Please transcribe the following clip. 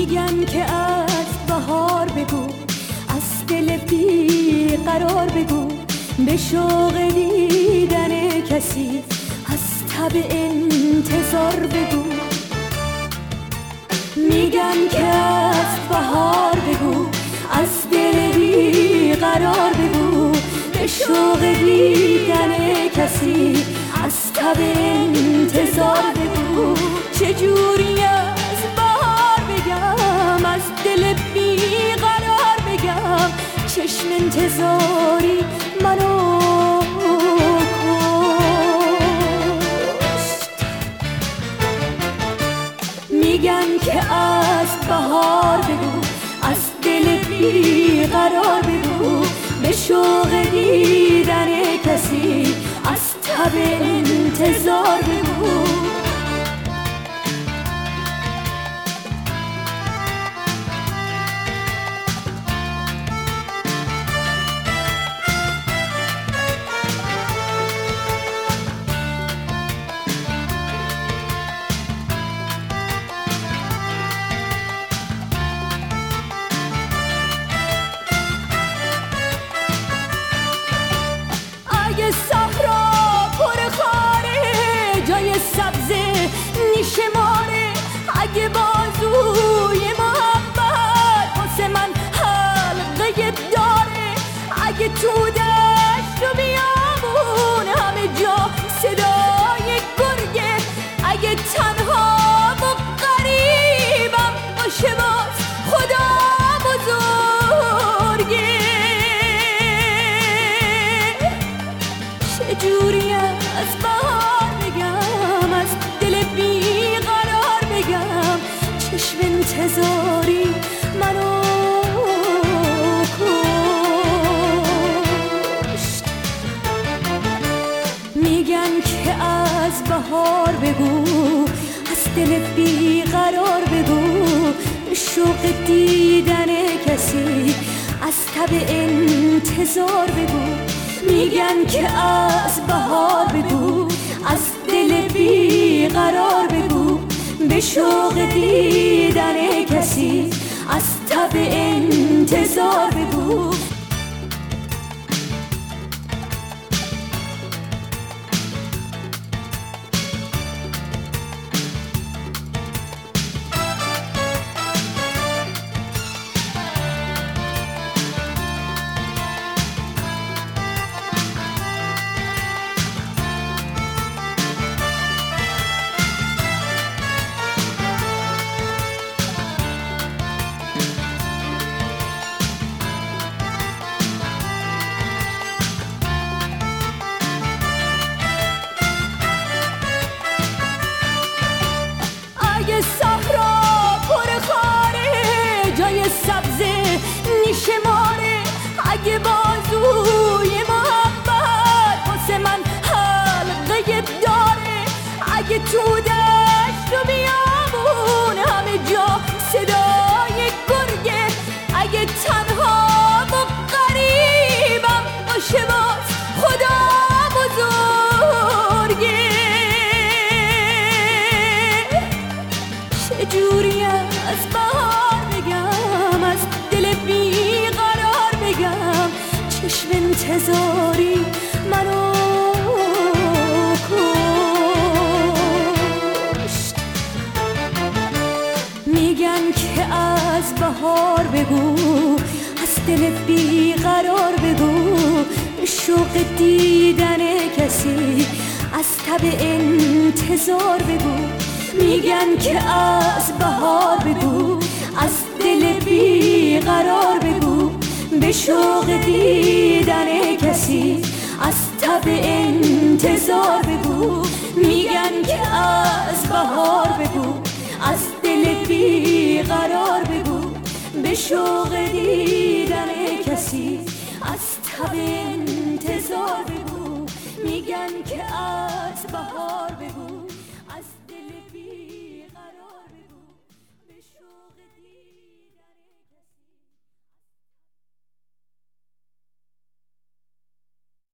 میگن که از بهار بگو، از دل بی قرار بگو، به شوق دیدن کسی از تب انتظار بگو. میگن که از بهار بگو، از دل بی قرار بگو، به شوق دیدن کسی از تب انتظار بگو. چجوری از بهار بگم، از دل بی قرار بگم، چشم انتظاری منو کشت. میگن که از بهار بگو، از دل بی قرار بگو، به شوق دیدن کسی از تب انتظار بگو. صحرا پر خاره، جای سبز نیشماره، اگه بازوی محبت واسه من حلقه داره، اگه تو دشت و بیابون همه جا صدای گرگه، اگه تنها و غریبم باشه باز خدا بزرگه. چجوری از بهار بگم، از دل بی قرار بگم، چشم انتظاری منو کشت. میگن که از بهار بگو، از دل بی قرار بگو، شوق دیدن کسی از تب انتظار بگو. میگن که از بهار بگو، از دل بی قرار بگو، به شوق دیدن کسی از تب انتظار بگو. صحرا پر خاره، جای سبز نیشماره، اگه بازوی محبت واسه من حلقه داره، اگه تو دشت و بیابون همه جا صدای گرگه، اگه تنها و غریبم باشه باز خدا بزرگه. چجوری از بهار بگم، از دل بی قرار بگم، چشم انتظاری منو کشت. میگن که از بهار بگو، از دل بی قرار بگو، شوق دیدن کسی از تب انتظار بگو. میگن که از بهار بگو، از دل بی قرار بگو، به شوق دیدن کسی از تب انتظار بگو. میگن که از بهار بگو، از دل بی قرار بگو، به شوق دیدن کسی از تب انتظار بگو. میگن که از بهار بگو،